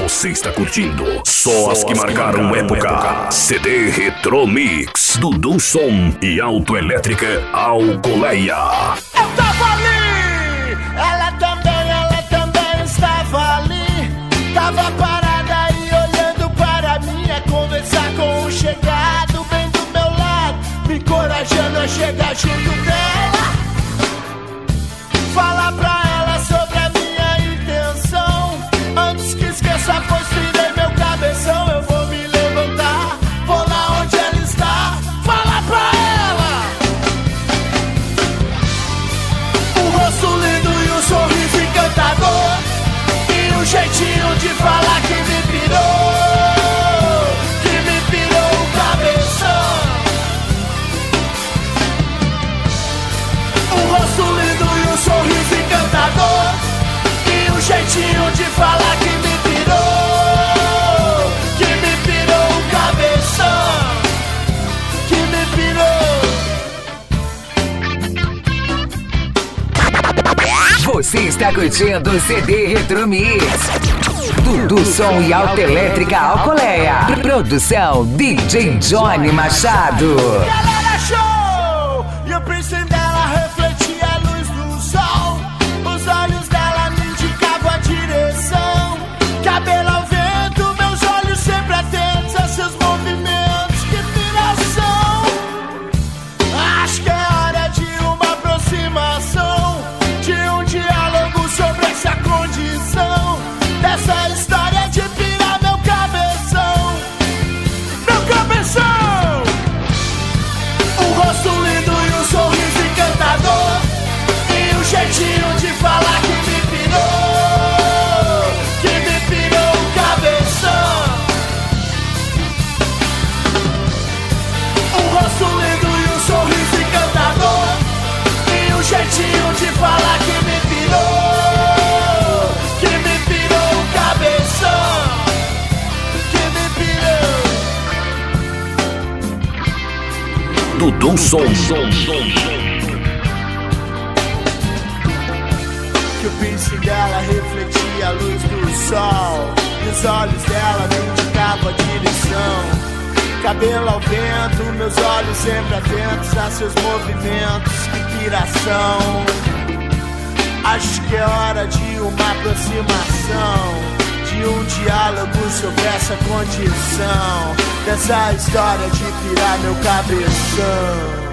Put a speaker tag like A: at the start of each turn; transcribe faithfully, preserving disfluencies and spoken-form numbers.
A: Você está curtindo só as que marcaram época. C D Retro Mix, Dudu Som e Autoelétrica Alcoleia.
B: Eu tava ali, ela também, ela também estava ali. Tava parada e olhando para mim, a conversar com o chegado bem do meu lado, me encorajando a chegar junto dela, falar pra ela sobre a minha intenção. Antes que esqueça, pois virei meu cabeção. Eu vou me levantar, vou lá onde ela está, falar pra ela. O rosto lindo e o sorriso encantador, e um jeitinho de falar que me pirou, que me pirou o cabeção. O rosto lindo e um sorriso encantador, e um jeitinho de falar que me pirou, que me pirou o cabeção, que me pirou.
C: Você está curtindo o C D Retro Mix, Dudu Som e Autoelétrica Alcoleia. Produção D J Johnny Machado.
B: Galera, show! E eu pensei nela, refletia a luz do sol. Os olhos dela me indicavam a direção. Cabelo ao vento, meus olhos sempre atentos a seus movimentos. Que piração! Acho que é hora de uma aproximação, de um diálogo sobre essa condição, dessa história de pirar meu cabeção. Meu cabeção! Um rosto lindo e um sorriso encantador, e um jeitinho de falar que me pirou, que me pirou o cabeção. Um rosto lindo e um sorriso encantador, e um jeitinho de falar que me pirou, que me pirou o cabeção, que me pirou.
A: Dudu Som.
B: Que o piercing dela refletia a luz do sol, e os olhos dela me indicavam a direção. Cabelo ao vento, meus olhos sempre atentos a seus movimentos. Que piração! Acho que é hora de uma aproximação, de um diálogo sobre essa condição, dessa história de pirar meu cabeção.